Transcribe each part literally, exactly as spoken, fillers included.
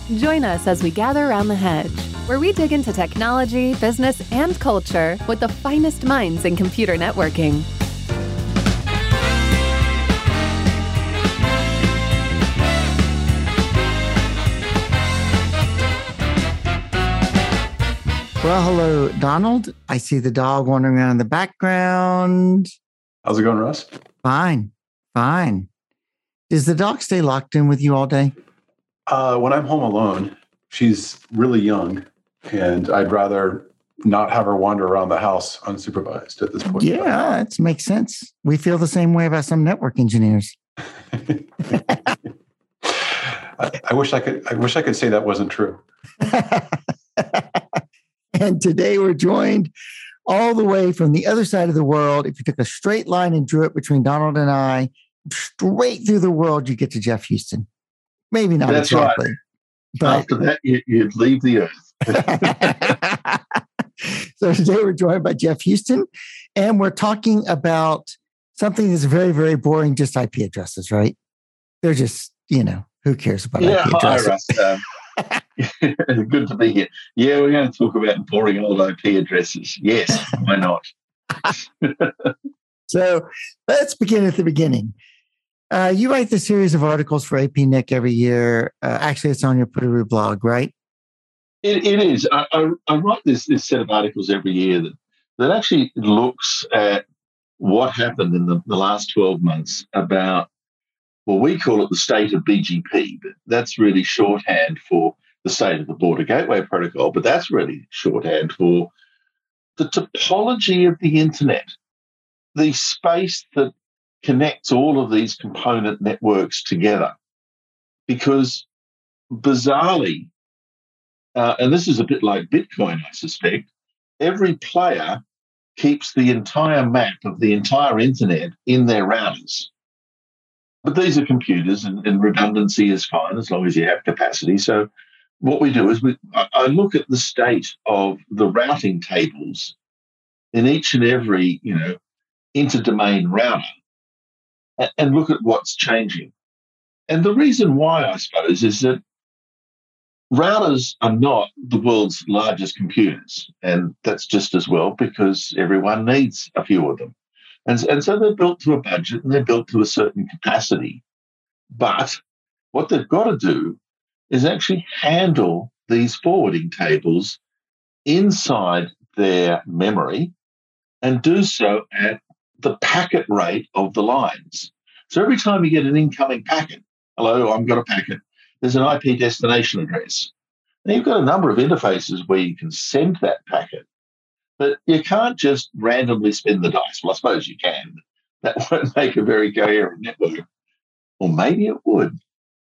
Join us as we gather around the hedge, where we dig into technology, business, and culture with the finest minds in computer networking. Well, hello, Donald. I see the dog wandering around in the background. How's it going, Russ? Fine, fine. Does the dog stay locked in with you all day? Uh, when I'm home alone, she's really young, and I'd rather not have her wander around the house unsupervised at this point. Yeah, that makes sense. We feel the same way about some network engineers. I, I wish I could. I wish I could say that wasn't true. And today we're joined all the way from the other side of the world. If you took a straight line and drew it between Donald and I, straight through the world, you get to Jeff Houston. Maybe not That's exactly. Right. But after that, you, you'd leave the earth. So today we're joined by Jeff Houston, and we're talking about something that's very, very boring, just I P addresses, right? They're just, you know, who cares about yeah, I P addresses? Hi, Russ. Um, good to be here. Yeah, we're going to talk about boring old I P addresses. Yes, why not? So let's begin at the beginning. Uh, you write the series of articles for A P N I C every year. Uh, actually, it's on your Putteroo blog, right? It, it is. I, I, I write this, this set of articles every year that, that actually looks at what happened in the, the last twelve months about, well, we call it the state of B G P, but that's really shorthand for the state of the Border Gateway Protocol, but that's really shorthand for the topology of the internet, the space that connects all of these component networks together. Because bizarrely, uh, and this is a bit like Bitcoin, I suspect, every player keeps the entire map of the entire internet in their routers. But these are computers, and, and redundancy is fine as long as you have capacity. So what we do is we, I, I look at the state of the routing tables in each and every, you know, inter-domain router and, and look at what's changing. And the reason why, I suppose, is that routers are not the world's largest computers, and that's just as well because everyone needs a few of them. And, and so they're built to a budget and they're built to a certain capacity. But what they've got to do is actually handle these forwarding tables inside their memory and do so at the packet rate of the lines. So every time you get an incoming packet, hello, I've got a packet, there's an I P destination address. Now you've got a number of interfaces where you can send that packet. But you can't just randomly spin the dice. Well, I suppose you can. That won't make a very coherent network. Or maybe it would.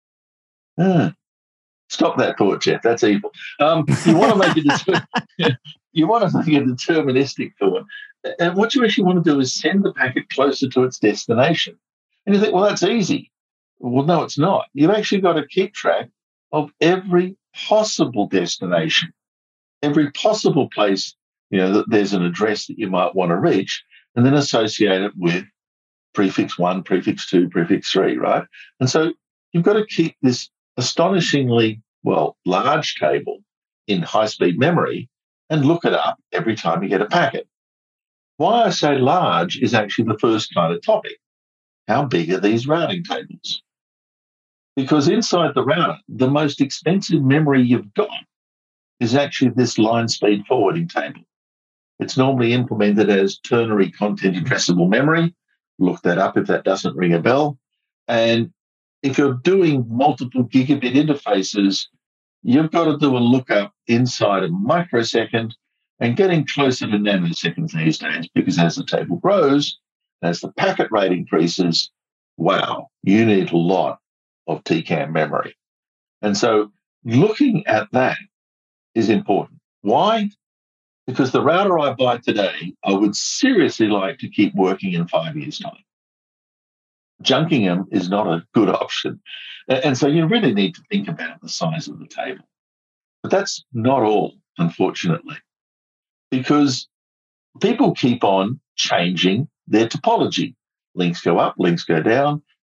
Ah, stop that thought, Jeff. That's evil. Um, you want to make a deter- you want to make a deterministic thought. And what you actually want to do is send the packet closer to its destination. And you think, well, that's easy. Well, no, it's not. You've actually got to keep track of every possible destination, every possible place, you know, that there's an address that you might want to reach, and then associate it with prefix one, prefix two, prefix three, right? And so you've got to keep this astonishingly, well, large table in high-speed memory and look it up every time you get a packet. Why I say large is actually the first kind of topic. How big are these routing tables? Because inside the router, the most expensive memory you've got is actually this line speed forwarding table. It's normally implemented as ternary content addressable memory. Look that up if that doesn't ring a bell. And if you're doing multiple gigabit interfaces, you've got to do a lookup inside a microsecond and getting closer to nanoseconds these days, because as the table grows, as the packet rate increases, wow, you need a lot of T CAM memory. And so looking at that is important. Why? Because the router I buy today, I would seriously like to keep working in five years' time. Junking them is not a good option. And so you really need to think about the size of the table. But that's not all, unfortunately, because people keep on changing their topology. Links go up, links go down,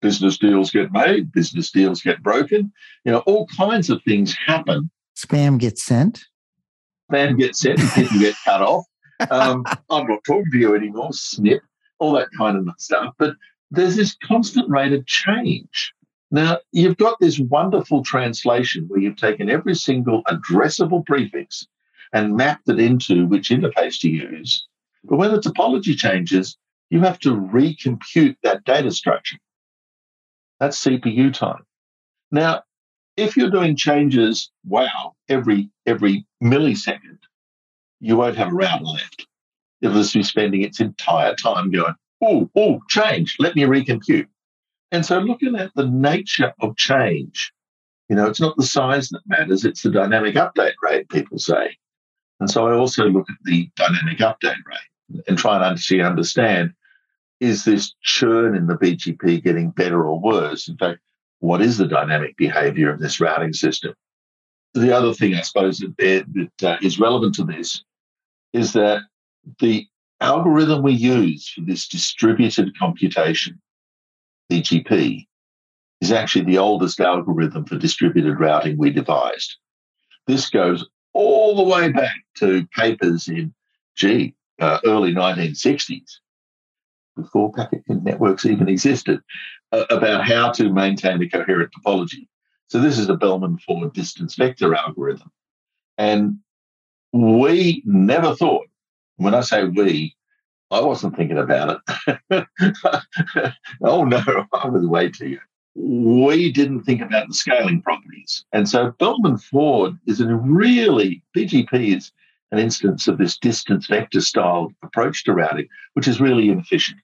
business deals get made, business deals get broken. You know, all kinds of things happen. Spam gets sent. Spam gets sent and people get cut off. Um, I'm not talking to you anymore, snip, all that kind of stuff. But there's this constant rate of change. Now, you've got this wonderful translation where you've taken every single addressable prefix and mapped it into which interface to use. But when the topology changes, you have to recompute that data structure. That's C P U time. Now, if you're doing changes, wow, every every millisecond, you won't have a router left. It'll just be spending its entire time going, oh, oh, change, let me recompute. And so looking at the nature of change, you know, it's not the size that matters, it's the dynamic update rate, people say. And so I also look at the dynamic update rate and try and actually understand, is this churn in the B G P getting better or worse? In fact, what is the dynamic behavior of this routing system? The other thing, I suppose, that, that uh, is relevant to this is that the algorithm we use for this distributed computation, D G P, is actually the oldest algorithm for distributed routing we devised. This goes all the way back to papers in, gee, uh, early nineteen sixties, before packet networks even existed, uh, about how to maintain a coherent topology. So this is a Bellman-Ford distance vector algorithm. And we never thought, when I say we, I wasn't thinking about it. Oh, no, I was way too young. We didn't think about the scaling properties. And so Bellman-Ford is a really, B G P is an instance of this distance vector style approach to routing, which is really inefficient.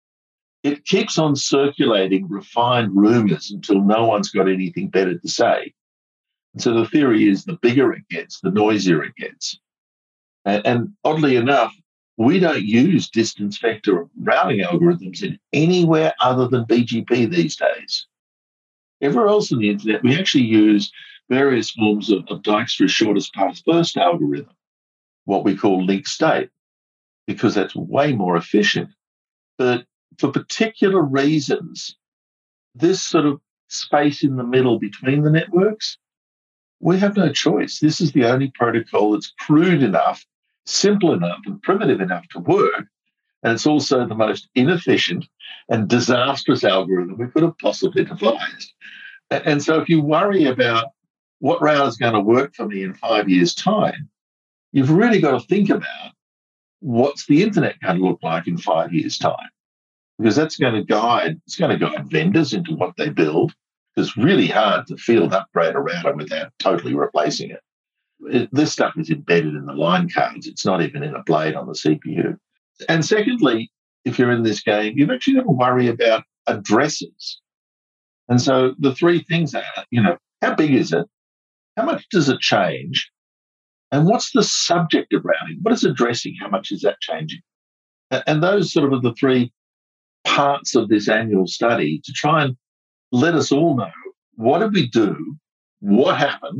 It keeps on circulating refined rumors until no one's got anything better to say. And so the theory is the bigger it gets, the noisier it gets. And, and oddly enough, we don't use distance vector routing algorithms in anywhere other than B G P these days. Everywhere else on the internet, we actually use various forms of, of Dijkstra's shortest path first algorithm, what we call link state, because that's way more efficient. But for particular reasons, this sort of space in the middle between the networks, we have no choice. This is the only protocol that's crude enough, simple enough, and primitive enough to work. And it's also the most inefficient and disastrous algorithm we could have possibly devised. And so if you worry about what router is going to work for me in five years' time, you've really got to think about what's the internet going to look like in five years' time, because that's going to guide, it's going to guide vendors into what they build. It's really hard to field upgrade a router without totally replacing it. it. This stuff is embedded in the line cards. It's not even in a blade on the C P U. And secondly, if you're in this game, you've actually got to worry about addresses. And so the three things are, you know, how big is it? How much does it change? And what's the subject of routing? What is addressing? How much is that changing? And those sort of are the three parts of this annual study to try and let us all know, what did we do? What happened?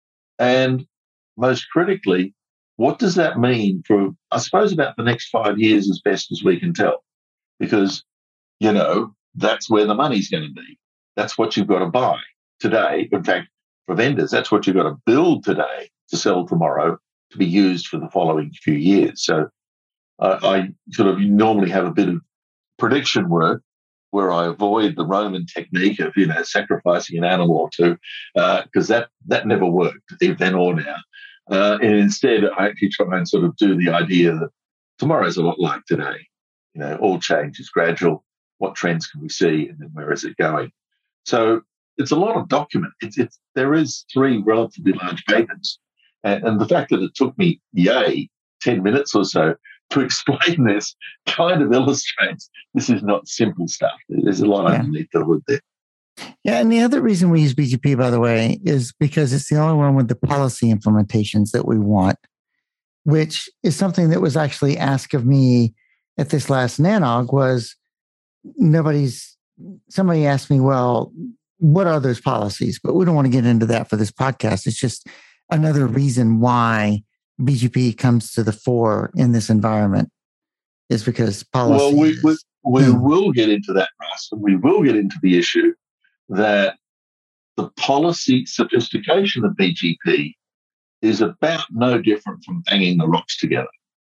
And most critically, what does that mean for, I suppose, about the next five years as best as we can tell? Because, you know, that's where the money's going to be. That's what you've got to buy today. In fact, for vendors, that's what you've got to build today to sell tomorrow to be used for the following few years. So uh, I sort of normally have a bit of prediction work where I avoid the Roman technique of, you know, sacrificing an animal or two, because uh, that, that never worked, then or now. Uh, and instead, I actually try and sort of do the idea that tomorrow's a lot like today. You know, all change is gradual. What trends can we see, and then where is it going? So it's a lot of document. It's, it's there is three relatively large papers, and, and the fact that it took me, yay, ten minutes or so to explain this kind of illustrates this is not simple stuff. There's a lot yeah. underneath the hood there. Yeah, and the other reason we use B G P, by the way, is because it's the only one with the policy implementations that we want, which is something that was actually asked of me at this last NANOG. Was nobody's, somebody asked me, well, what are those policies? But we don't want to get into that for this podcast. It's just another reason why B G P comes to the fore in this environment, is because policy well, we, is we, we Hmm. will get into that, Russ, and we will get into the issue that the policy sophistication of B G P is about no different from banging the rocks together.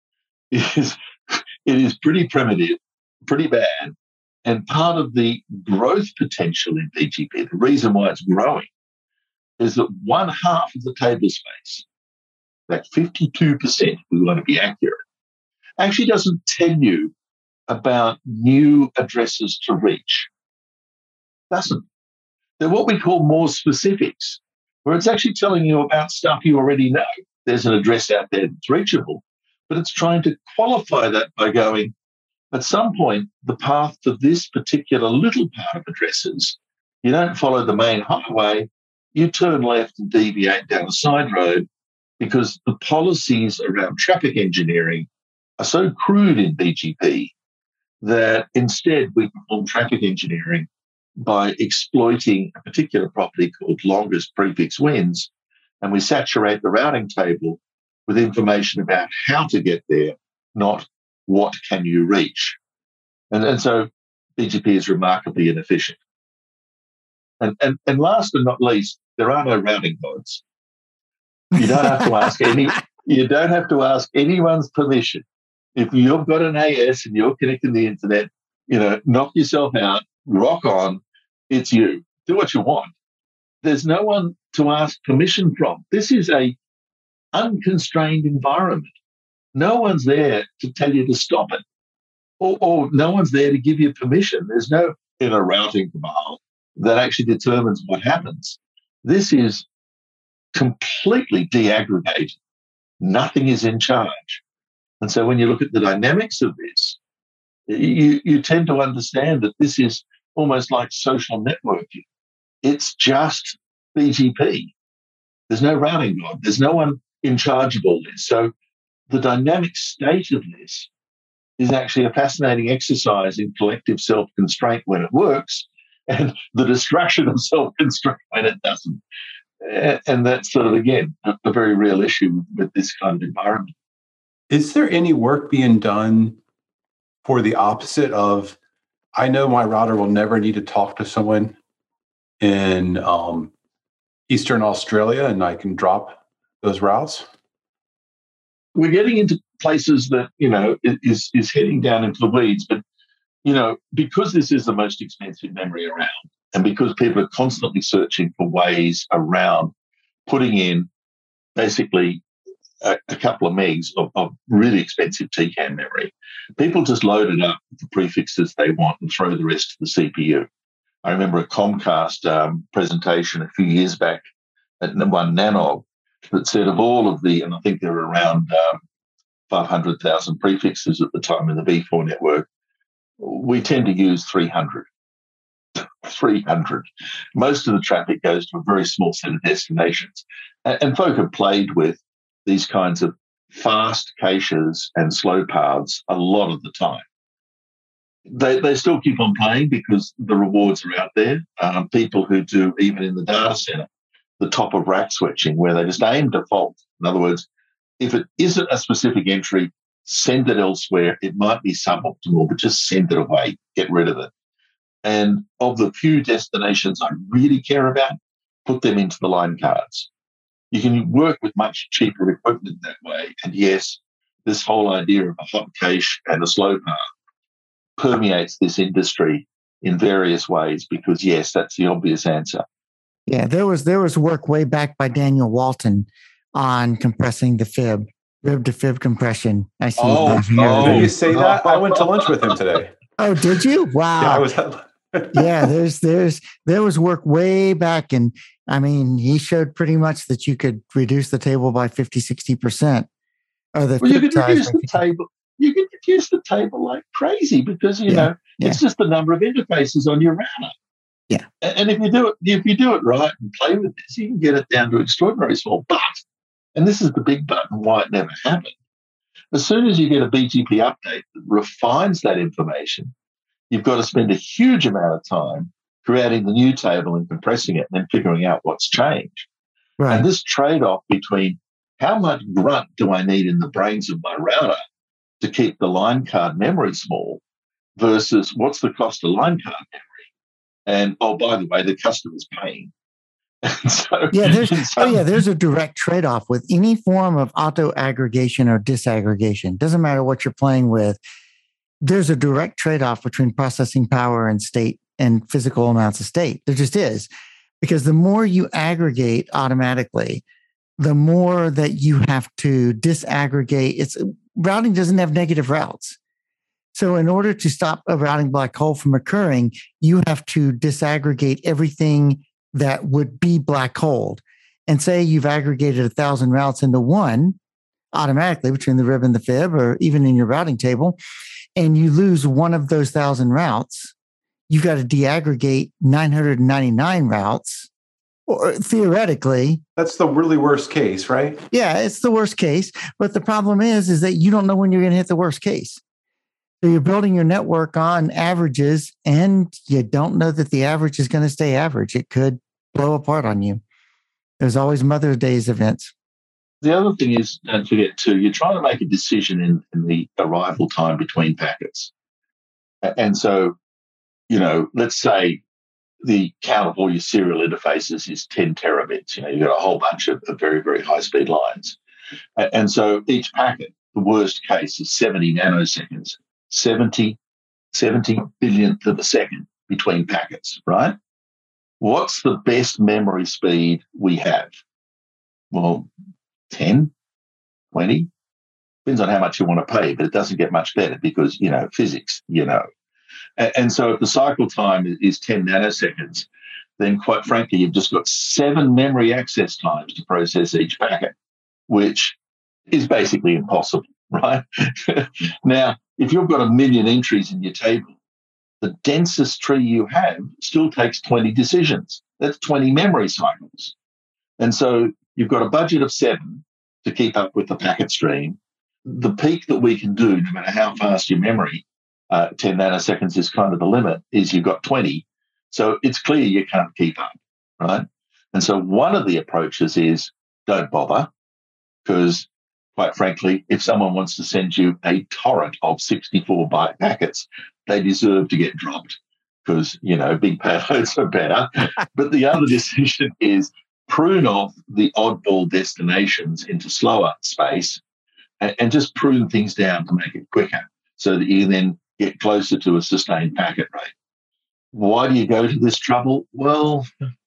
It is, it is pretty primitive, pretty bad, and part of the growth potential in B G P, the reason why it's growing, is that one half of the table space, that fifty-two percent, if we want to be accurate, actually doesn't tell you about new addresses to reach. Doesn't. They're what we call more specifics, where it's actually telling you about stuff you already know. There's an address out there that's reachable, but it's trying to qualify that by going, at some point, the path to this particular little part of addresses, you don't follow the main highway, you turn left and deviate down a side road, because the policies around traffic engineering are so crude in B G P that instead we perform traffic engineering by exploiting a particular property called longest prefix wins, and we saturate the routing table with information about how to get there, not what can you reach. And, and so B G P is remarkably inefficient. And, and, and last but not least, there are no routing codes. You don't have to ask any. You don't have to ask anyone's permission. If you've got an A S and you're connecting the internet, you know, knock yourself out, rock on. It's you. Do what you want. There's no one to ask permission from. This is a unconstrained environment. No one's there to tell you to stop it, or, or no one's there to give you permission. There's no inner routing command that actually determines what happens. This is completely deaggregated. Nothing is in charge. And so when you look at the dynamics of this, you, you tend to understand that this is almost like social networking. It's just B G P. There's no routing god. There's no one in charge of all this. So the dynamic state of this is actually a fascinating exercise in collective self-constraint when it works, and the destruction of self-constraint when it doesn't. And that's sort of, again, a, a very real issue with this kind of environment. Is there any work being done for the opposite of, I know my router will never need to talk to someone in um, Eastern Australia and I can drop those routes? We're getting into places that, you know, is, is heading down into the weeds. But, you know, because this is the most expensive memory around, and because people are constantly searching for ways around putting in basically a, a couple of megs of, of really expensive T CAN memory, people just load it up with the prefixes they want and throw the rest to the C P U. I remember a Comcast um, presentation a few years back at one Nanog that said of all of the, and I think there were around um, five hundred thousand prefixes at the time in the V four network, we tend to use three hundred. three hundred. Most of the traffic goes to a very small set of destinations. And, and folk have played with these kinds of fast caches and slow paths a lot of the time. They, they still keep on playing because the rewards are out there. Um, people who do, even in the data center, the top of rack switching, where they just aim default. In other words, if it isn't a specific entry, send it elsewhere. It might be suboptimal, but just send it away, get rid of it. And of the few destinations I really care about, put them into the line cards. You can work with much cheaper equipment that way. And yes, this whole idea of a hot cache and a slow path permeates this industry in various ways because, yes, that's the obvious answer. Yeah, there was there was work way back by Daniel Walton on compressing the fib, rib to fib compression. I see. Oh, that here. Oh, did you say that? I went to lunch with him today. Oh, did you? Wow. Yeah, I was. yeah, there's there's there was work way back, and I mean, he showed pretty much that you could reduce the table by fifty, sixty percent. Or the well, you could size reduce by the fifty table. You can reduce the table like crazy because, you Yeah, know, yeah. it's just the number of interfaces on your router. Yeah. And if you do it, if you do it right and play with this, you can get it down to extraordinary small. But, and this is the big but and why it never happened, as soon as you get a B G P update that refines that information, you've got to spend a huge amount of time creating the new table and compressing it and then figuring out what's changed. Right. And this trade-off between how much grunt do I need in the brains of my router to keep the line card memory small versus what's the cost of line card memory? And, oh, by the way, the customer's paying. so, yeah, there's so, oh yeah, there's a direct trade-off with any form of auto aggregation or disaggregation. Doesn't matter what you're playing with. There's a direct trade-off between processing power and state and physical amounts of state. There just is, because the more you aggregate automatically, the more that you have to disaggregate. It's routing doesn't have negative routes. So in order to stop a routing black hole from occurring, you have to disaggregate everything that would be black holed. And say you've aggregated a thousand routes into one automatically between the rib and the fib, or even in your routing table, and you lose one of those thousand routes, you've got to deaggregate nine hundred ninety-nine routes, or theoretically. That's the really worst case, right? Yeah, it's the worst case. But the problem is, is that you don't know when you're going to hit the worst case. So you're building your network on averages, and you don't know that the average is going to stay average. It could blow apart on you. There's always Mother's Day's events. The other thing is, don't forget too, you're trying to make a decision in, in the arrival time between packets. And so, you know, let's say the count of all your serial interfaces is ten terabits. You know, you've got a whole bunch of, of very, very high-speed lines. And so each packet, the worst case, is seventy nanoseconds. seventy, seventy billionth of a second between packets, right? What's the best memory speed we have? Well, ten, twenty, depends on how much you want to pay, but it doesn't get much better because, you know, physics, you know. And, and so if the cycle time is ten nanoseconds, then quite frankly, you've just got seven memory access times to process each packet, which is basically impossible, right? Now, if you've got a million entries in your table, the densest tree you have still takes twenty decisions. That's twenty memory cycles. And so you've got a budget of seven to keep up with the packet stream. The peak that we can do, no matter how fast your memory, uh, ten nanoseconds is kind of the limit, is you've got twenty. So it's clear you can't keep up, right? And so one of the approaches is don't bother, because quite frankly, if someone wants to send you a torrent of sixty-four byte packets, they deserve to get dropped because, you know, big payloads are better. But the other decision is prune off the oddball destinations into slower space and, and just prune things down to make it quicker so that you then get closer to a sustained packet rate. Why do you go to this trouble? Well,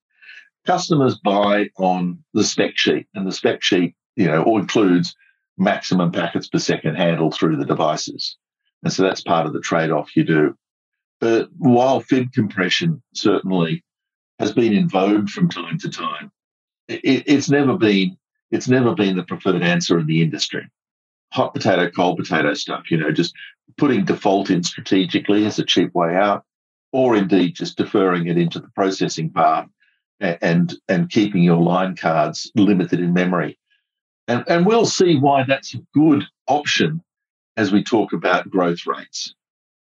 customers buy on the spec sheet, and the spec sheet, you know, all includes maximum packets per second handled through the devices. And so that's part of the trade-off you do. But while fib compression certainly has been in vogue from time to time, it, it's never been it's never been the preferred answer in the industry. Hot potato, cold potato stuff, you know, just putting default in strategically as a cheap way out, or indeed just deferring it into the processing path and and, and keeping your line cards limited in memory. And, and we'll see why that's a good option as we talk about growth rates.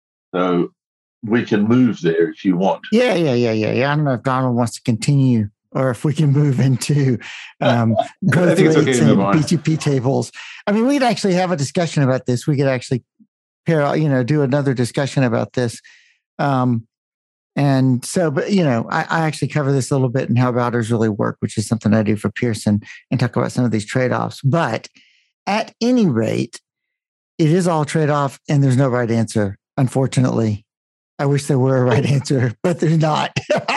So we can move there if you want. Yeah, yeah, yeah, yeah, yeah. I don't know if Donald wants to continue or if we can move into um, growth I think it's okay rates to move and on. B G P tables. I mean, we'd actually have a discussion about this. We could actually, pair, you know, do another discussion about this. Um, and so, but, you know, I, I actually cover this a little bit in how routers really work, which is something I do for Pearson, and talk about some of these trade-offs. But at any rate, it is all trade-off, and there's no right answer, unfortunately. I wish there were a right answer, but there's not.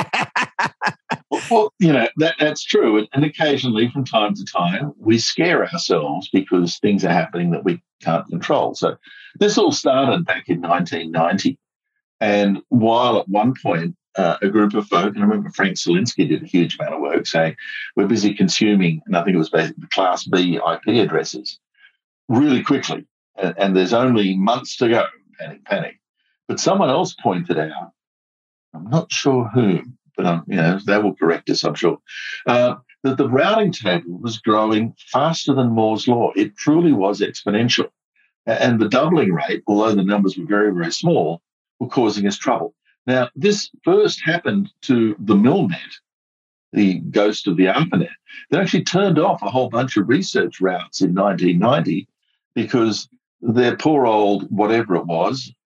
Well, you know, that, that's true. And, and occasionally, from time to time, we scare ourselves because things are happening that we can't control. So this all started back in nineteen ninety. And while at one point, uh, a group of folk, and I remember Frank Selinsky did a huge amount of work saying, we're busy consuming, and I think it was basically Class B I P addresses really quickly. And, and there's only months to go, panic, panic. But someone else pointed out, I'm not sure whom, but um, you know, they will correct us, I'm sure, uh, that the routing table was growing faster than Moore's Law. It truly was exponential. And the doubling rate, although the numbers were very, very small, were causing us trouble. Now, this first happened to the Milnet, the ghost of the ARPANET. They actually turned off a whole bunch of research routes in nineteen ninety because their poor old whatever it was,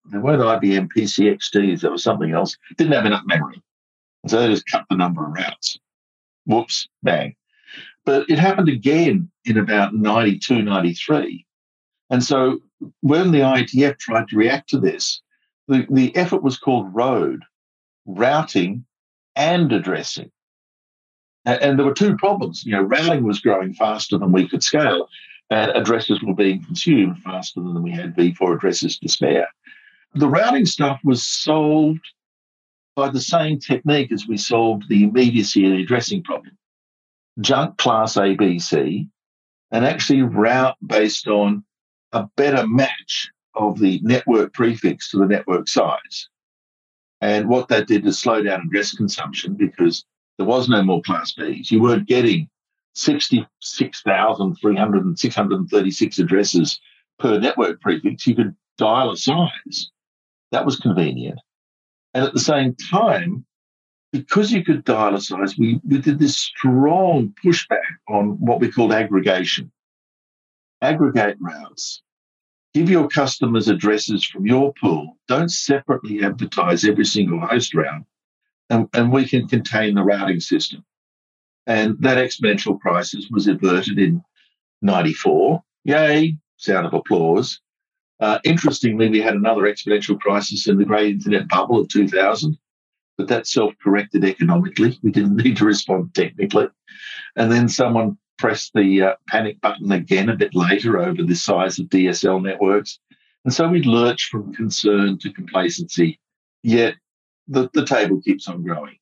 they weren't I B M P C X Ds, there was something else, didn't have enough memory. So they just cut the number of routes. Whoops, bang. But it happened again in about ninety-two, ninety-three. And so when the I E T F tried to react to this, the, the effort was called ROAD, routing and addressing. And, and there were two problems. You know, routing was growing faster than we could scale, and addresses were being consumed faster than we had V four addresses to spare. The routing stuff was solved by the same technique as we solved the immediacy of the addressing problem. Junk class A B C, and actually route based on a better match of the network prefix to the network size. And what that did is slow down address consumption because there was no more class Bs. You weren't getting sixty-six thousand three hundred six hundred thirty-six addresses per network prefix. You could dial a size. That was convenient. And at the same time, because you could dial a size, we, we did this strong pushback on what we called aggregation. Aggregate routes. Give your customers addresses from your pool. Don't separately advertise every single host route, and, and we can contain the routing system. And that exponential crisis was averted in ninety-four. Yay, sound of applause. Uh, interestingly, we had another exponential crisis in the great internet bubble of two thousand, but that self-corrected economically. We didn't need to respond technically. And then someone pressed the uh, panic button again a bit later over the size of D S L networks. And so we lurched from concern to complacency, yet the, the table keeps on growing.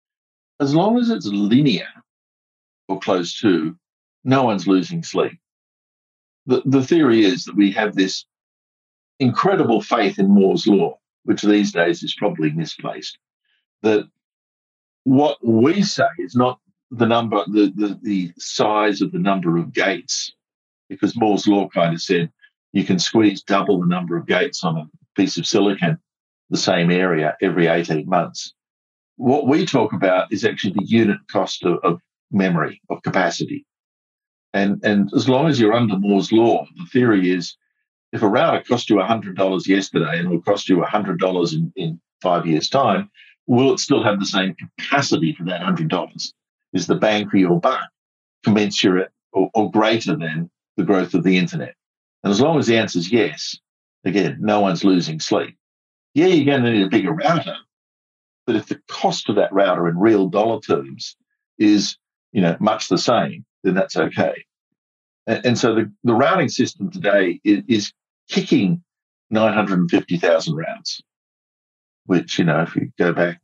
As long as it's linear or close to, no one's losing sleep. The, the theory is that we have this incredible faith in Moore's law, which these days is probably misplaced, that what we say is not the number, the, the, the size of the number of gates, because Moore's law kind of said you can squeeze double the number of gates on a piece of silicon, the same area, every eighteen months. What we talk about is actually the unit cost of, of memory, of capacity. And, and as long as you're under Moore's law, the theory is if a router cost you one hundred dollars yesterday and it will cost you one hundred dollars in, in five years' time, will it still have the same capacity for that one hundred dollars? Is the bang for your buck commensurate or, or greater than the growth of the internet? And as long as the answer is yes, again, no one's losing sleep. Yeah, you're going to need a bigger router, but if the cost of that router in real dollar terms is, you know, much the same, then that's okay. And, and so the, the routing system today is, is kicking nine hundred fifty thousand routes, which, you know, if you go back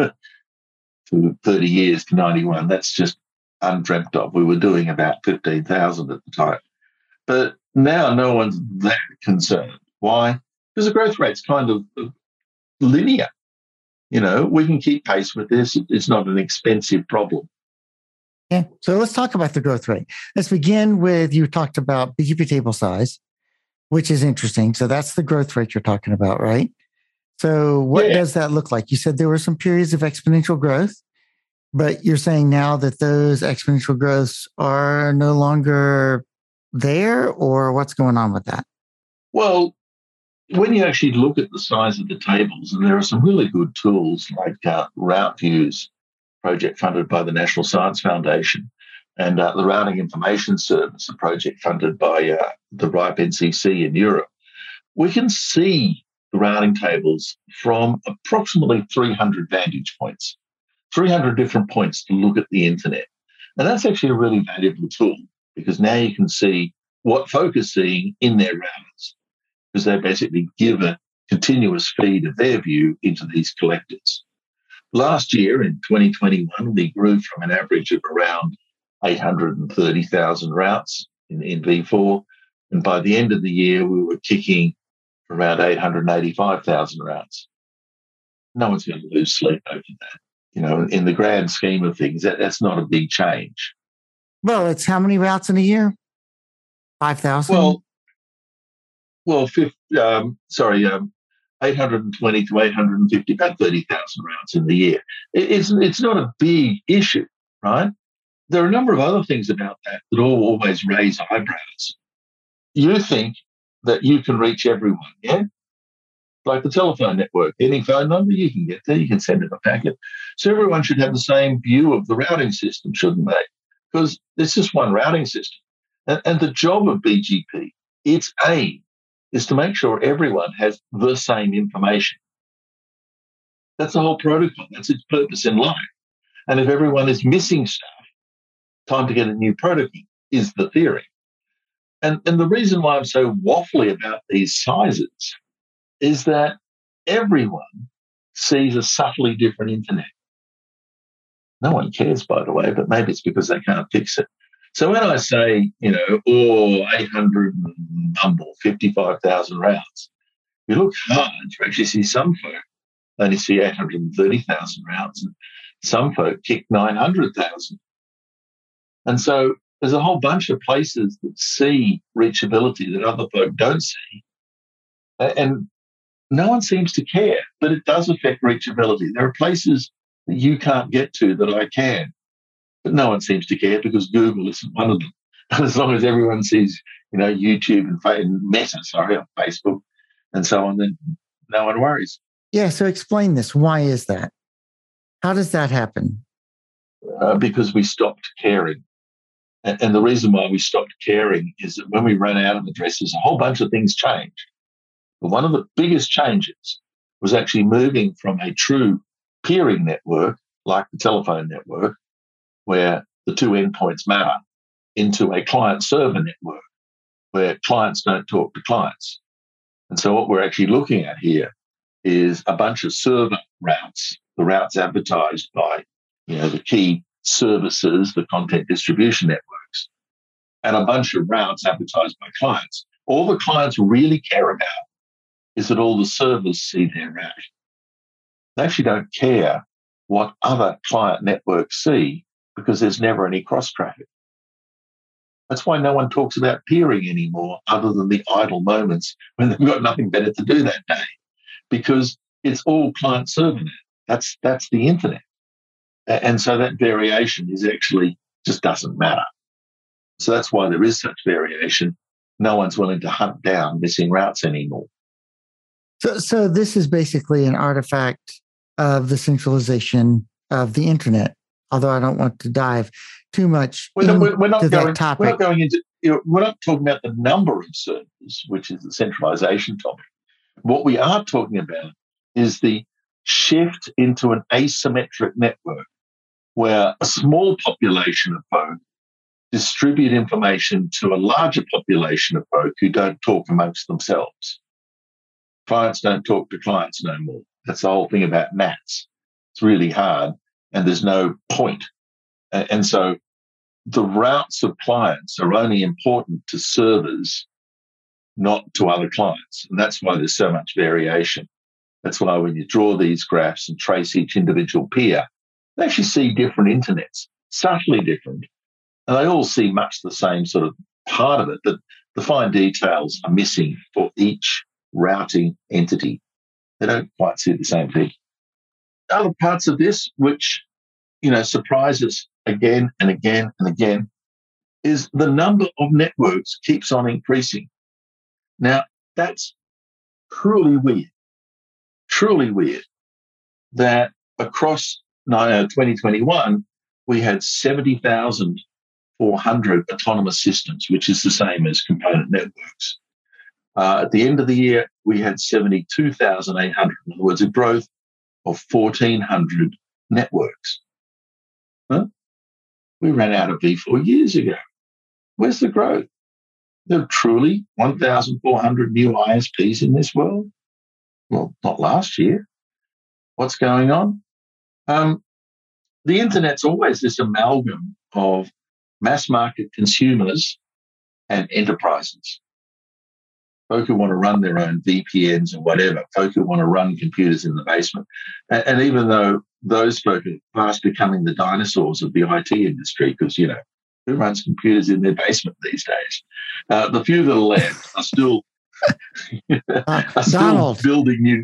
to thirty years to ninety-one, that's just undreamt of. We were doing about fifteen thousand at the time. But now no one's that concerned. Why? Because the growth rate's kind of linear. You know, we can keep pace with this. It's not an expensive problem. Yeah. So let's talk about the growth rate. Let's begin with, you talked about B G P table size, which is interesting. So that's the growth rate you're talking about, right? So what yeah. does that look like? You said there were some periods of exponential growth, but you're saying now that those exponential growths are no longer there, or what's going on with that? Well, when you actually look at the size of the tables, and there are some really good tools like uh, RouteViews, project funded by the National Science Foundation, and uh, the Routing Information Service, a project funded by uh, the RIPE N C C in Europe, we can see the routing tables from approximately three hundred vantage points, three hundred different points to look at the internet. And that's actually a really valuable tool, because now you can see what folk are seeing in their routers, because they basically give a continuous feed of their view into these collectors. Last year, in twenty twenty-one, we grew from an average of around eight hundred thirty thousand routes in, in V four, and by the end of the year, we were kicking around eight hundred eighty-five thousand routes. No one's going to lose sleep over that. You know, in the grand scheme of things, that, that's not a big change. Well, it's how many routes in a year? five thousand? Well, well, fifty, um, sorry, um, eight hundred twenty to eight hundred fifty, about thirty thousand routes in the year. It, it's, it's not a big issue, right? There are a number of other things about that that all always raise eyebrows. You think that you can reach everyone, yeah? like the telephone network. Any phone number you can get there, you can send it a packet. So everyone should have the same view of the routing system, shouldn't they? Because it's just one routing system. And, and the job of B G P, its aim, is to make sure everyone has the same information. That's the whole protocol. That's its purpose in life. And if everyone is missing stuff, time to get a new protocol is the theory. And, and the reason why I'm so waffly about these sizes is that everyone sees a subtly different internet. No one cares, by the way, but maybe it's because they can't fix it. So when I say, you know, oh, eight hundred mumble, fifty-five thousand routes, you look hard, you actually see some folk only see eight hundred thirty thousand routes, and some folk kick nine hundred thousand. And so there's a whole bunch of places that see reachability that other folk don't see. And no one seems to care, but it does affect reachability. There are places that you can't get to that I can, but no one seems to care because Google isn't one of them. And as long as everyone sees, you know, YouTube and, and Meta, sorry, on Facebook and so on, then no one worries. Yeah, so explain this. Why is that? How does that happen? Uh, because we stopped caring. And, and the reason why we stopped caring is that when we ran out of addresses, a whole bunch of things changed. But one of the biggest changes was actually moving from a true peering network, like the telephone network, where the two endpoints matter, into a client-server network, where clients don't talk to clients. And so what we're actually looking at here is a bunch of server routes, the routes advertised by, you know, the key services, the content distribution networks, and a bunch of routes advertised by clients. All the clients really care about is that all the servers see their route. They actually don't care what other client networks see because there's never any cross-traffic. That's why no one talks about peering anymore other than the idle moments when they've got nothing better to do that day, because it's all client-server now. That's, that's the internet. And so that variation is actually just doesn't matter. So that's why there is such variation. No one's willing to hunt down missing routes anymore. So, so this is basically an artifact of the centralization of the internet. Although I don't want to dive too much we're not, into we're not that going, topic. We're not going into. You know, we're not talking about the number of servers, which is the centralization topic. What we are talking about is the shift into an asymmetric network, where a small population of folk distribute information to a larger population of folk who don't talk amongst themselves. Clients don't talk to clients no more. That's the whole thing about N A Ts. It's really hard, and there's no point. And so the routes of clients are only important to servers, not to other clients. And that's why there's so much variation. That's why when you draw these graphs and trace each individual peer, they actually see different internets, subtly different. And they all see much the same sort of part of it, but the fine details are missing for each routing entity. They don't quite see the same thing. Other parts of this, which, you know, surprise us again and again and again, is the number of networks keeps on increasing. Now, that's truly weird, truly weird that across twenty twenty-one, we had seventy thousand four hundred autonomous systems, which is the same as component networks. Uh, at the end of the year, we had seventy-two thousand eight hundred. In other words, a growth of fourteen hundred networks. Huh? We ran out of V four years ago. Where's the growth? There are truly one thousand four hundred new I S Ps in this world? Well, not last year. What's going on? Um, the internet's always this amalgam of mass market consumers and enterprises. Folk who want to run their own V P Ns and whatever, folk who want to run computers in the basement. And, and even though those folk are fast becoming the dinosaurs of the I T industry, because, you know, who runs computers in their basement these days? Uh, the few that are left are still, uh, are still Donald. building new.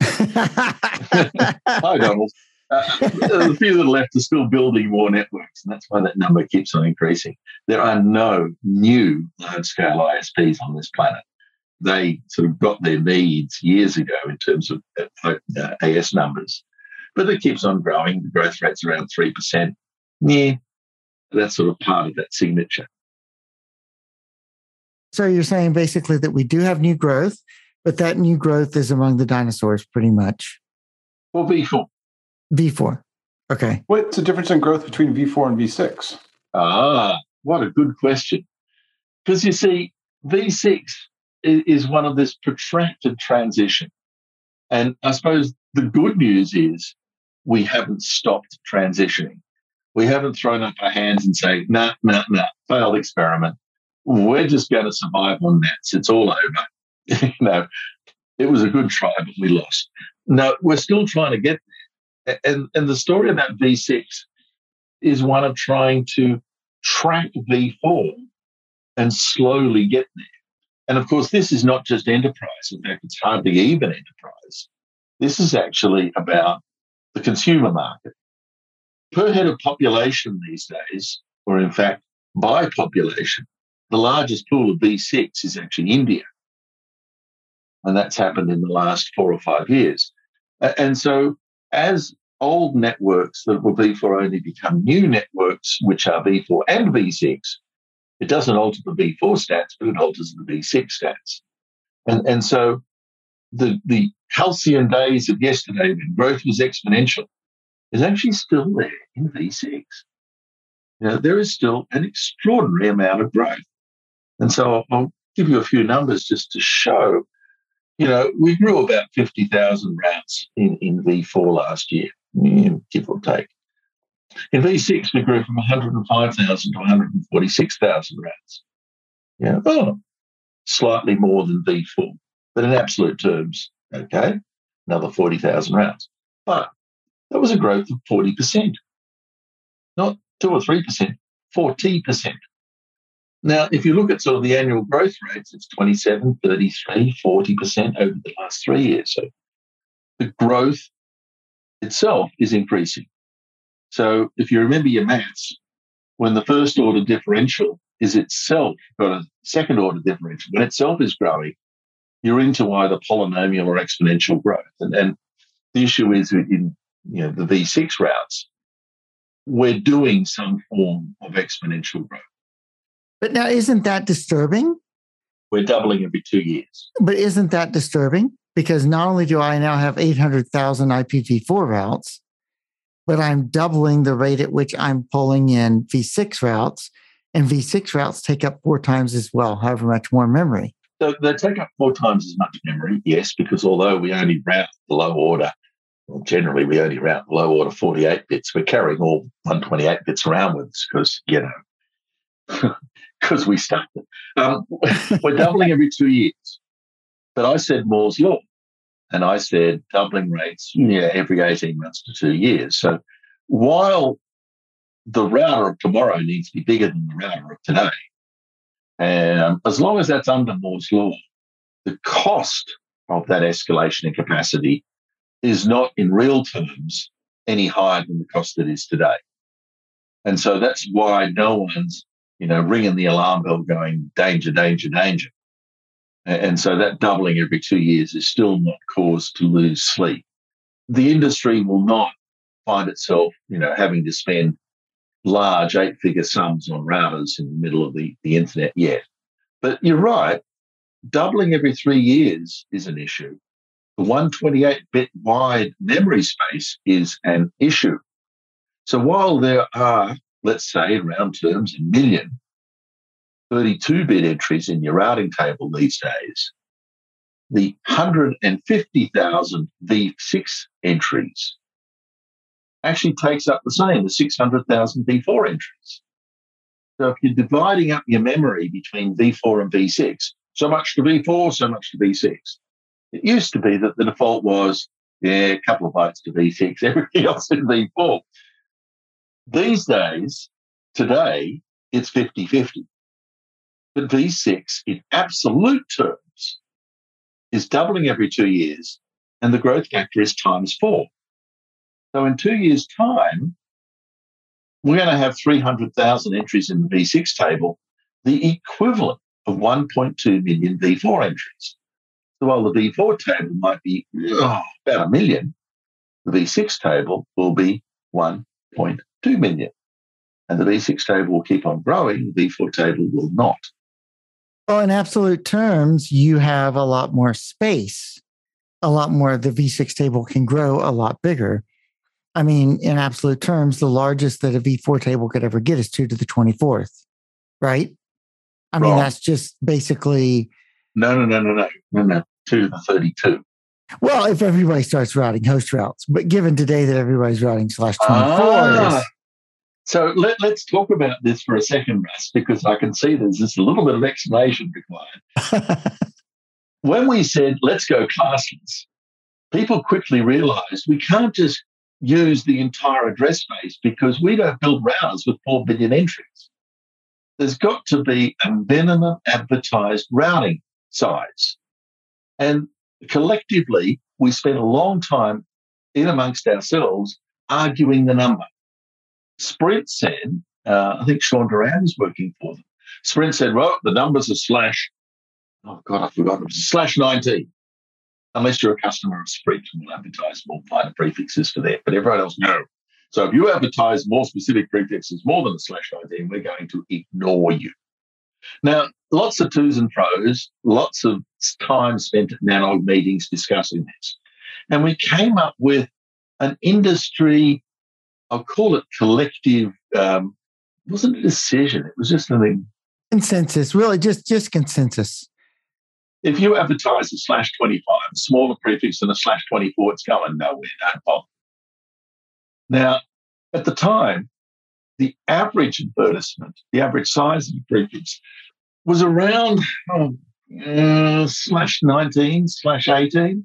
Hi, Donald. Uh, the few that are left are still building more networks, and that's why that number keeps on increasing. There are no new large-scale I S Ps on this planet. they sort of got their needs years ago in terms of uh, A S numbers. But it keeps on growing. The growth rate's around three percent. Yeah, that's sort of part of that signature. So you're saying basically that we do have new growth, but that new growth is among the dinosaurs pretty much. Well, V four. V four. Okay. What's the difference in growth between V four and V six? Ah, what a good question. Because you see, V six is one of this protracted transition. And I suppose the good news is we haven't stopped transitioning. We haven't thrown up our hands and say, nah, nah, nah, failed experiment. We're just going to survive on that. It's all over. you know, it was a good try, but we lost. No, we're still trying to get there. And, and the story about V six is one of trying to track V four and slowly get there. And of course, this is not just enterprise. In fact, it's hardly even enterprise. This is actually about the consumer market. Per head of population these days, or in fact, by population, the largest pool of V six is actually India. And that's happened in the last four or five years. And so as old networks that were V four only become new networks, which are V four and V six, it doesn't alter the V four stats, but it alters the V six stats. And, and so the, the halcyon days of yesterday when growth was exponential is actually still there in V six. You know, there is still an extraordinary amount of growth. And so I'll, I'll give you a few numbers just to show, you know, we grew about fifty thousand routes in, in V four last year, give or take. In V six, we grew from one hundred five thousand to one hundred forty-six thousand routes. Yeah, oh, slightly more than V four, but in absolute terms, okay, another forty thousand routes. But that was a growth of forty percent, not two or three percent, forty percent. Now, if you look at sort of the annual growth rates, it's twenty-seven, thirty-three, forty percent over the last three years. So the growth itself is increasing. So if you remember your maths, when the first order differential is itself got a second order differential, when itself is growing, you're into either polynomial or exponential growth. And, and the issue is in you know the V six routes, we're doing some form of exponential growth. But now, isn't that disturbing? We're doubling every two years. But isn't that disturbing? Because not only do I now have eight hundred thousand I P v four routes, but I'm doubling the rate at which I'm pulling in V six routes, and V six routes take up four times as well, however much more memory. So they take up four times as much memory, yes, because although we only route the low order, well, generally we only route the low order forty-eight bits, we're carrying all one twenty-eight bits around with us because, you know, because we started. Um, we're doubling every two years. But I said Moore's law, and I said doubling rates yeah, every eighteen months to two years. So while the router of tomorrow needs to be bigger than the router of today, and um, as long as that's under Moore's law, the cost of that escalation in capacity is not in real terms any higher than the cost that is today. And so that's why no one's, you know, ringing the alarm bell going, danger, danger, danger. And so that doubling every two years is still not cause to lose sleep. The industry will not find itself, you know, having to spend large eight-figure sums on routers in the middle of the, the internet yet. But you're right, doubling every three years is an issue. The one twenty-eight bit wide memory space is an issue. So while there are, let's say, in round terms, a million thirty-two bit entries in your routing table these days, the one hundred fifty thousand V six entries actually takes up the same as six hundred thousand V four entries. So if you're dividing up your memory between V four and V six, so much to V four, so much to V six. It used to be that the default was, yeah, a couple of bytes to V six, everything else in V four. These days, today, it's fifty-fifty. But V six, in absolute terms, is doubling every two years, and the growth factor is times four. So in two years' time, we're going to have three hundred thousand entries in the V six table, the equivalent of one point two million V four entries. So while the V four table might be oh, about a million, the V six table will be one point two million. And the V six table will keep on growing, the V four table will not. Well, in absolute terms, you have a lot more space, a lot more. The V six table can grow a lot bigger. I mean, in absolute terms, the largest that a V four table could ever get is two to the twenty-fourth, right? I mean, Wrong. That's just basically... No, no, no, no, no, no, no, two to the thirty-two. Well, if everybody starts routing host routes, but given today that everybody's routing slash twenty-fours. Ah, so let, let's talk about this for a second, Russ, because I can see there's just a little bit of explanation required. When we said, let's go classless, people quickly realized we can't just use the entire address space because we don't build routers with four billion entries. There's got to be a minimum advertised routing size. And collectively, we spent a long time in amongst ourselves arguing the number. Sprint said, uh, I think Sean Duran is working for them. Sprint said, well, the numbers are slash, oh God, I forgot, it was slash nineteen. Unless you're a customer of Sprint, we'll advertise more finer prefixes for that. But everyone else, no. So if you advertise more specific prefixes more than a slash nineteen, we're going to ignore you. Now, lots of twos and fros, lots of time spent at Nanog meetings discussing this. And we came up with an industry, I'll call it collective, um, it wasn't a decision, it was just an consensus, really, just, just consensus. If you advertise a slash twenty-five, a smaller prefix than a slash twenty-four, it's going nowhere, no problem. Now, at the time, the average advertisement, the average size of the prefix, was around oh, uh, slash nineteen, slash eighteen.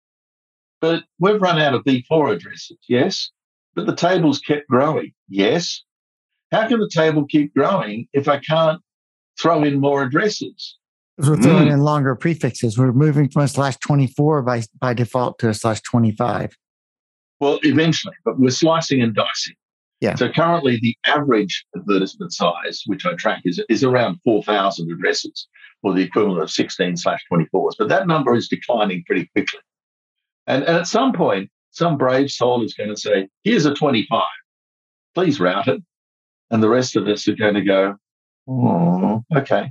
But we've run out of V four addresses, yes. But the table's kept growing, yes. How can the table keep growing if I can't throw in more addresses? We're throwing mm. in longer prefixes. We're moving from a slash twenty-four by, by default to a slash twenty-five. Well, eventually, but we're slicing and dicing. Yeah. So currently the average advertisement size, which I track, is, is around four thousand addresses, or the equivalent of sixteen slash twenty-fours. But that number is declining pretty quickly. And, and at some point, some brave soul is going to say, here's a twenty-five. Please route it. And the rest of us are going to go, oh, okay.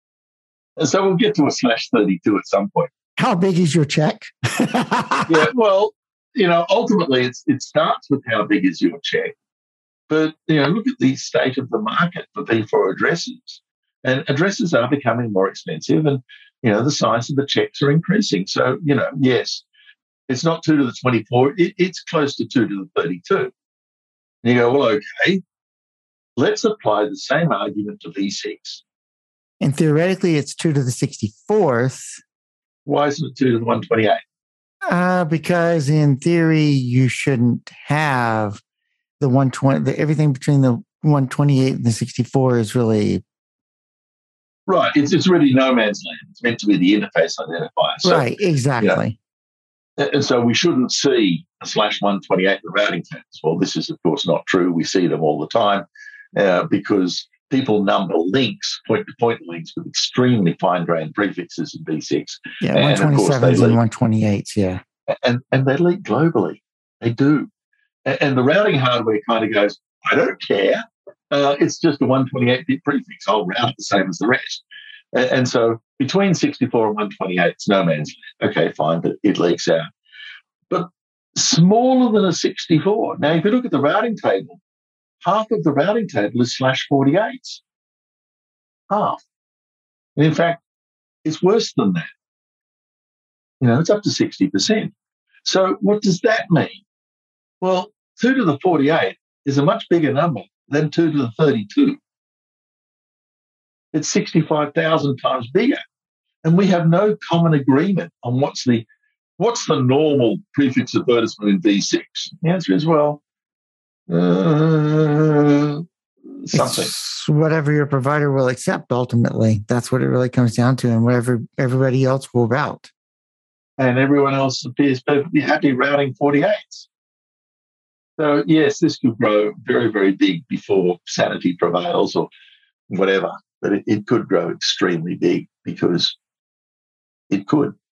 And so we'll get to a slash thirty-two at some point. How big is your check? Yeah, well, you know, ultimately it's, it starts with how big is your check. But, you know, look at the state of the market for V four addresses. And addresses are becoming more expensive and, you know, the size of the checks are increasing. So, you know, yes, it's not two to the twenty-four, it, it's close to two to the thirty-two. And you go, well, okay, let's apply the same argument to V six. And theoretically, it's two to the sixty-fourth. Why isn't it two to the one twenty-eight? Uh, because in theory, you shouldn't have the one twenty, the, everything between the one twenty-eight and the sixty-four is really... Right, it's, it's really no man's land. It's meant to be the interface identifier. So, right, exactly. You know, and so we shouldn't see a slash one twenty-eight in the routing tables. Well, this is, of course, not true. We see them all the time uh, because people number links, point-to-point links with extremely fine-grained prefixes in V six. Yeah, one twenty-sevens and one twenty-eights, yeah. And, and they leak globally. They do. And, and the routing hardware kind of goes, I don't care. Uh, it's just a one twenty-eight bit prefix. I'll route it the same as the rest. And, and so between sixty-four and one twenty-eight, it's no man's land. Okay, fine, but it leaks out. But smaller than a sixty-four. Now, if you look at the routing table, half of the routing table is slash forty-eights. Half. And in fact, it's worse than that. You know, it's up to sixty percent. So what does that mean? Well, two to the forty-eight is a much bigger number than two to the thirty-two. It's sixty-five thousand times bigger. And we have no common agreement on what's the what's the normal prefix advertisement in V six. The answer is, well, uh, something. It's whatever your provider will accept, ultimately. That's what it really comes down to, and whatever everybody else will route. And everyone else appears perfectly happy routing forty-eights. So, yes, this could grow very, very big before sanity prevails or whatever. But it, it could grow extremely big because it could.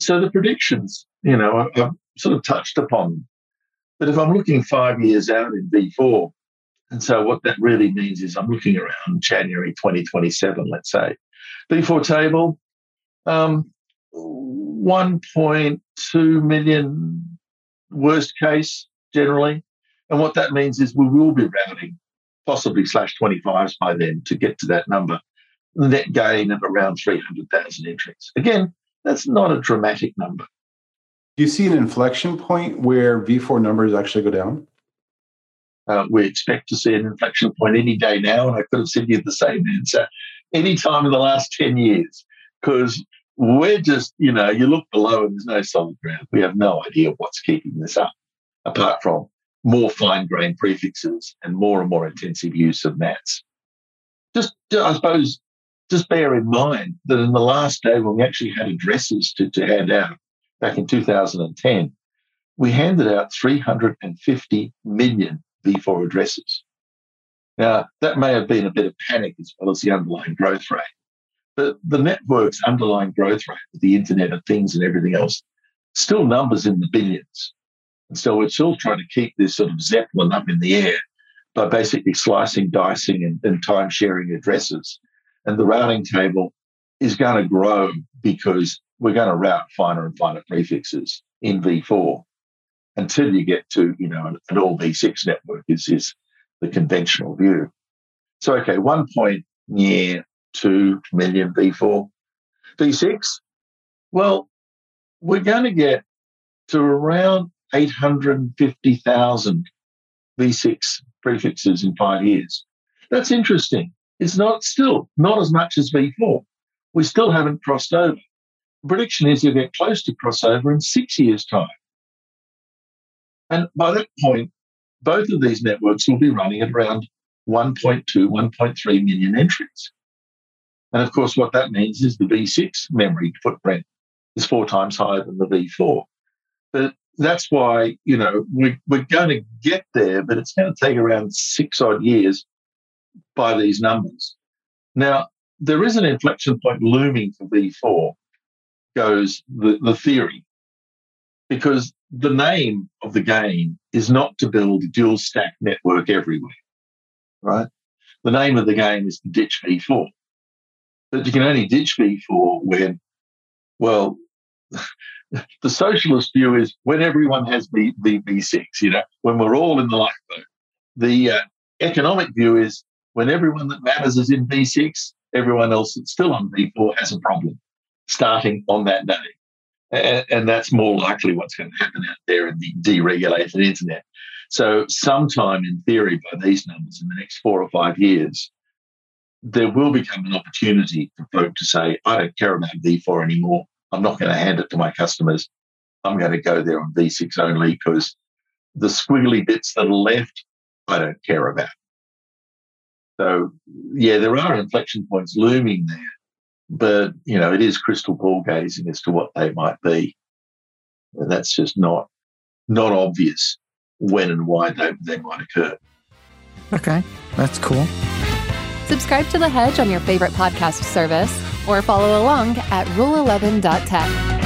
so the predictions, you know, I, I've sort of touched upon them. But if I'm looking five years out in V four, and so what that really means is I'm looking around January twenty twenty-seven, let's say. V four table, um, one point two million worst case generally. And what that means is we will be routing possibly slash twenty-fives by then to get to that number. Net gain of around three hundred thousand entries. Again, that's not a dramatic number. Do you see an inflection point where V four numbers actually go down? Uh, we expect to see an inflection point any day now, and I could have said you the same answer any time in the last ten years, because we're just, you know, you look below and there's no solid ground. We have no idea what's keeping this up, apart from more fine-grained prefixes and more and more intensive use of nats. Just, I suppose, just bear in mind that in the last day when we actually had addresses to, to hand out, back in two thousand ten, we handed out three hundred fifty million V four addresses. Now, that may have been a bit of panic as well as the underlying growth rate, but the network's underlying growth rate with the Internet of Things and everything else, still numbers in the billions. And so we're still trying to keep this sort of Zeppelin up in the air by basically slicing, dicing, and, and time-sharing addresses. And the routing table is going to grow because we're going to route finer and finer prefixes in V four until you get to, you know, an, an all V six network is, is the conventional view. So, okay, one point two million V four. V six, well, we're going to get to around eight hundred fifty thousand V six prefixes in five years. That's interesting. It's not still not as much as V four. We still haven't crossed over. The prediction is you'll get close to crossover in six years' time. And by that point, both of these networks will be running at around one point two, one point three million entries. And of course, what that means is the V six memory footprint is four times higher than the V four. But that's why, you know, we, we're going to get there, but it's going to take around six odd years by these numbers. Now, there is an inflection point looming for V four, goes the, the theory, because the name of the game is not to build a dual stack network everywhere, right? The name of the game is to ditch V four. But you can only ditch V four when, well, the socialist view is when everyone has V, v, V6, you know, when we're all in the lifeboat. The uh, economic view is when everyone that matters is in V six, everyone else that's still on V four has a problem starting on that day. And, and that's more likely what's going to happen out there in the deregulated internet. So sometime in theory, by these numbers, in the next four or five years, there will become an opportunity for folk to say, I don't care about V four anymore. I'm not going to hand it to my customers. I'm going to go there on V six only because the squiggly bits that are left, I don't care about. So, yeah, there are inflection points looming there, but, you know, it is crystal ball gazing as to what they might be. And that's just not not obvious when and why they, they might occur. Okay, that's cool. Subscribe to The Hedge on your favorite podcast service or follow along at rule eleven dot tech.